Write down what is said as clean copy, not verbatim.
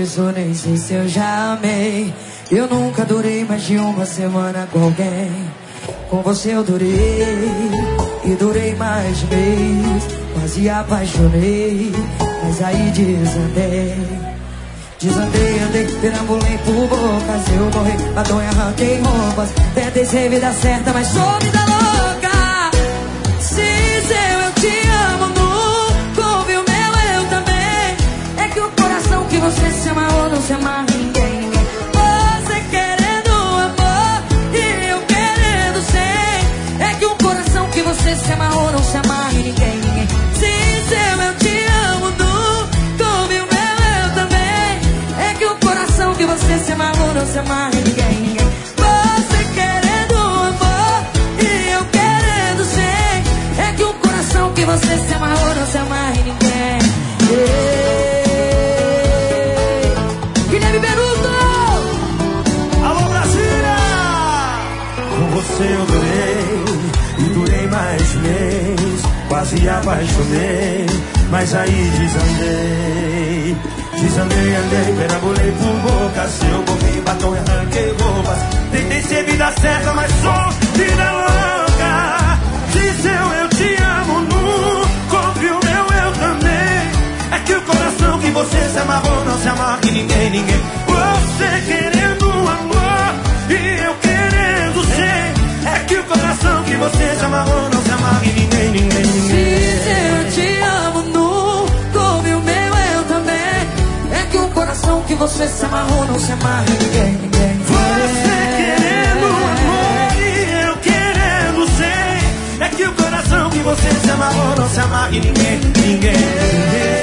disso nem sei se eu já amei. Eu nunca durei mais de uma semana com alguém. Com você eu durei, e durei mais de mês. Quase apaixonei, mas aí desandei. Desandei, andei, perambulei por bocas. Eu morri, batom e arranquei roupas. Tentei ser vida certa, mas sou vida louca. Sincero, eu te amo, nunca ouvi o meu eu também. É que o coração que você se amarrou não se amarra em ninguém. Você querendo amor e eu querendo sem. É que o coração que você se amarrou não se amarra em ninguém. Sincero, eu te amo, nunca ouvi o meu eu também. É que o coração que você se amarrou não se amarra em ninguém. Você querendo amor e eu querendo sem. É que o coração que você se amarrou não se amarra em ninguém. Guilherme Beruto! Alô, Brasília! Com você eu durei, e durei mais mês. Quase apaixonei, mas aí desandei. Desandei, andei, perambulei por bocas. Eu morri, batom e arranquei roupas. Tentei ser vida certa, mas sou vida louca. Dizeu eu te amo, nunca ouvi o meu eu também. É que o coração que você se amarrou não se amarra em ninguém, ninguém. Você querendo amor e eu querendo ser. É que o coração que você se amarrou não se amarra em ninguém, ninguém, ninguém. Eu te amo, nunca ouvi o meu eu também. É que o coração que você se amarrou não se amarra em ninguém, ninguém. Você querendo amor e eu querendo ser. É que o coração que você se amarrou não se amarra em ninguém, ninguém, ninguém.